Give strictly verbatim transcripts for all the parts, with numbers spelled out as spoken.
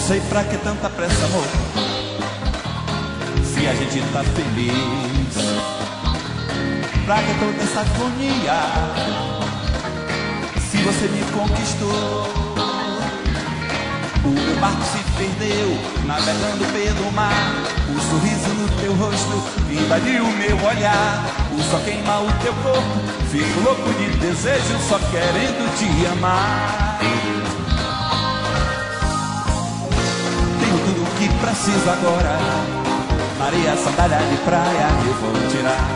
sei pra que tanta pressa, amor, se a gente tá feliz. Pra que toda essa agonia, se você me conquistou? O meu barco se perdeu, navegando pelo mar. O sorriso no teu rosto invadiu o meu olhar. O sol queima o teu corpo, fico louco de desejo, só querendo te amar. Tenho tudo o que preciso agora, Maria, sandália de praia, eu vou tirar.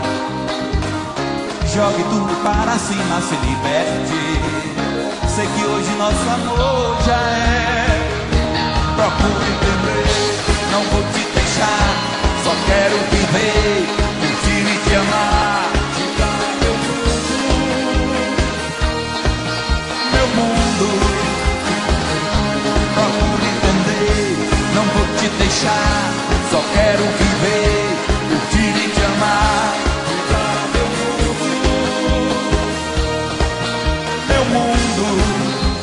Jogue tudo para cima, se liberte. Sei que hoje nosso amor já é. Procure entender, não vou te deixar. Só quero viver, curtir e te amar. Te dar meu mundo, meu mundo. Procure entender, não vou te deixar. Só quero viver, curtir e te amar. Te dar meu mundo, meu mundo.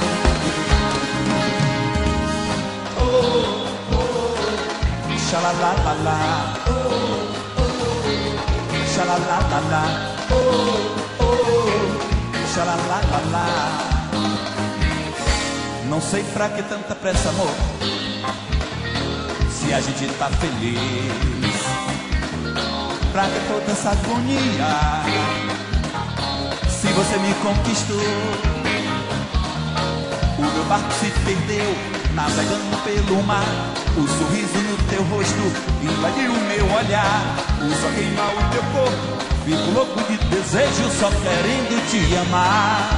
Xalalalala, xalalalala, xalalalala. Não sei pra que tanta pressa, amor, se a gente tá feliz. Pra que toda essa agonia, se você me conquistou? O meu barco se perdeu, navegando pelo mar. O sorriso no teu rosto invadiu o meu olhar. O sol queima o teu corpo, fico louco de desejo, só querendo te amar.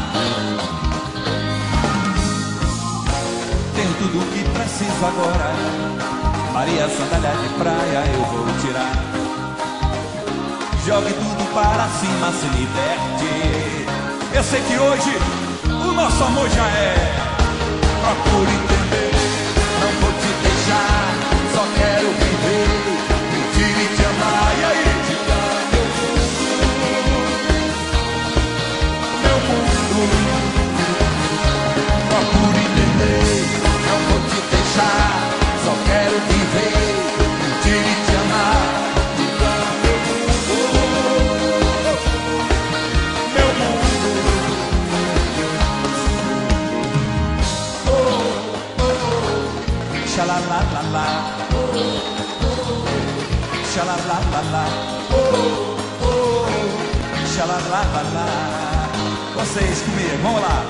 Tenho tudo o que preciso agora, Maria, sandália de praia, eu vou tirar. Jogue tudo para cima, se liberte. Eu sei que hoje o nosso amor já é. Procure entender, não vou te deixar. Só quero viver, curtir e te amar. E aí? Te dar meu mundo, meu mundo. Procure entender, não vou te deixar. Só quero viver, curtir e te amar. Te dar meu mundo, meu mundo. Xalalalala, xalalalala, xalalalala. Vocês comigo, vamos lá.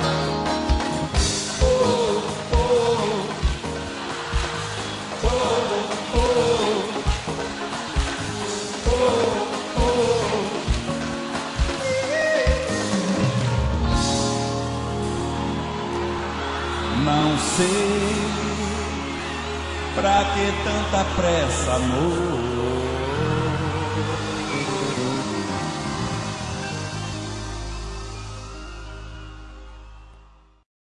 Não sei pra que tanta pressa, amor,